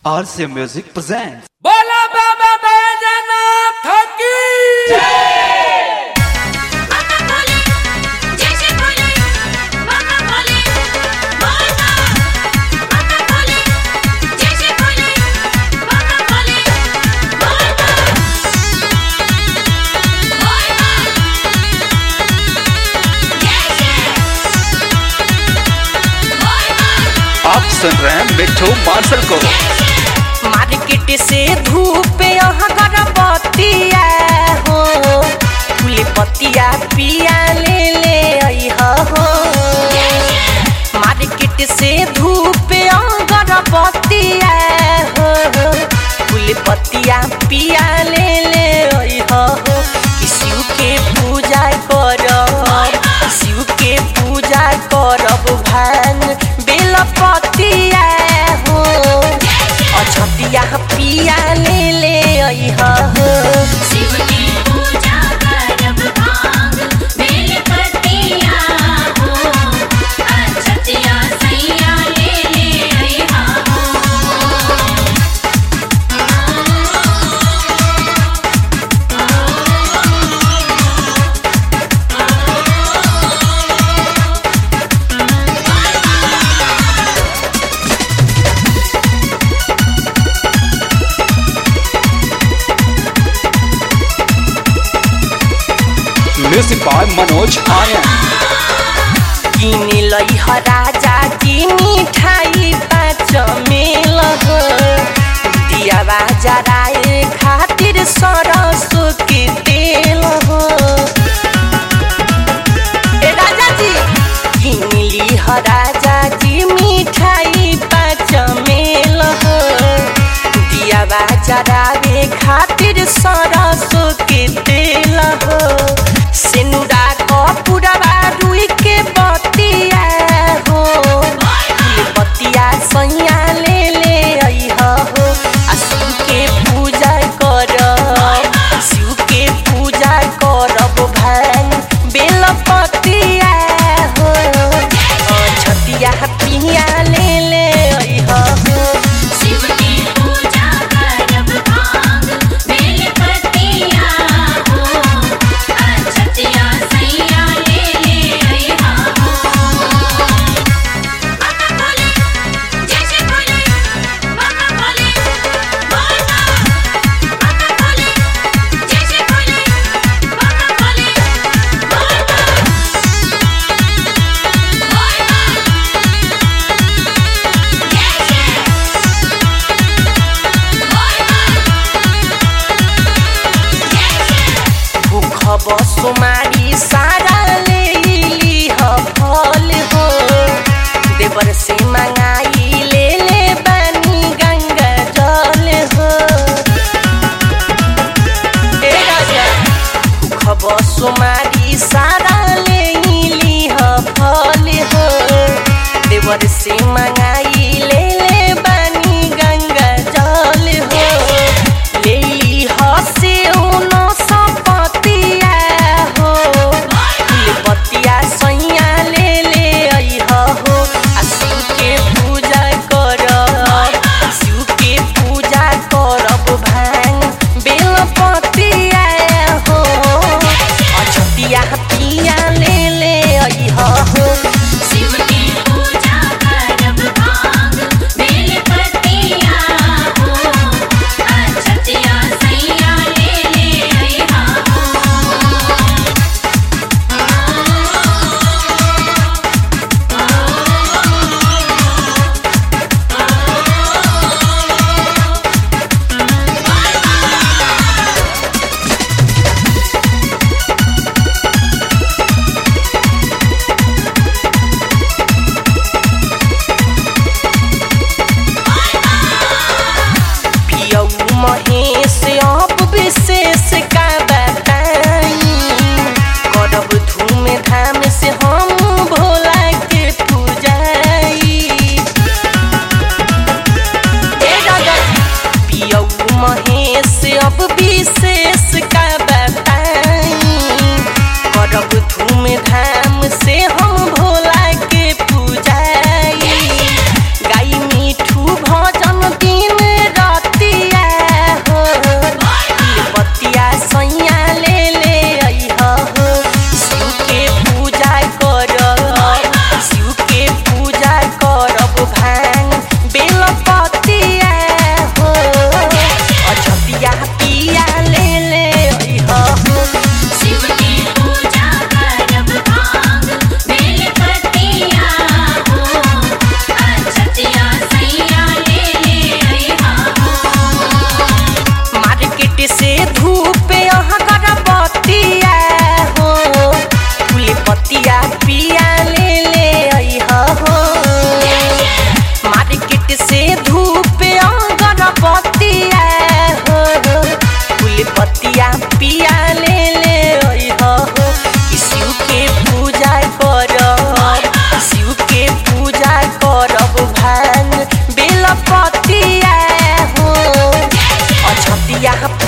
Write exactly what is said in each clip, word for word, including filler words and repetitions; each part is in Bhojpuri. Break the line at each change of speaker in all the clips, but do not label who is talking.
R C A Music presents.
बोला बाबा बैजनाथ की
आप सुन रहे हैं मिठू मार्शल को।
मार्केट से धूप यहाँ गरबतिया हो, फूल पतिया पिया ले ले अइहा हो। मार्केट से धूप यहाँ गरबतिया हो, फूल पतिया पिया ले ले अइहा हो। शिव के पूजा करब, शिव के पूजा करब भांग बेलपतिया हो, अछतिया पिया ले ले अइहा हो।
शिव की पूजा करब भांग बेलपतिया हो, अछतिया सैया ले ले अइहा हो।
Music by Manoj Aryan.
किन लइहा राजा की मिठाई पाँच मेल हो, दियावा जराए खातिर सरसों के तेल हो। ए राजा जी किन लिहा राजा जी मिठाई पाँच मेल हो, दियावा जराए खातिर सरसों के तेल हो। सेनुरा कपूरवा रुई के बतिया हो, बतिया सैया ले ले अइहा हो। आ शिव के पूजा करब, शिव के पूजा करब भांग बेलपतिया हो, छतिया पिया ले ले अइहा हो।
शिव की पूजा करब भांग बेलपतिया हो, अछतिया सैया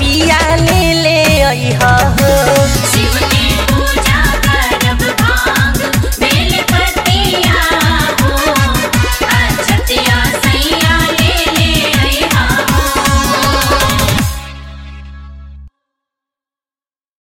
पिया ले ले अइह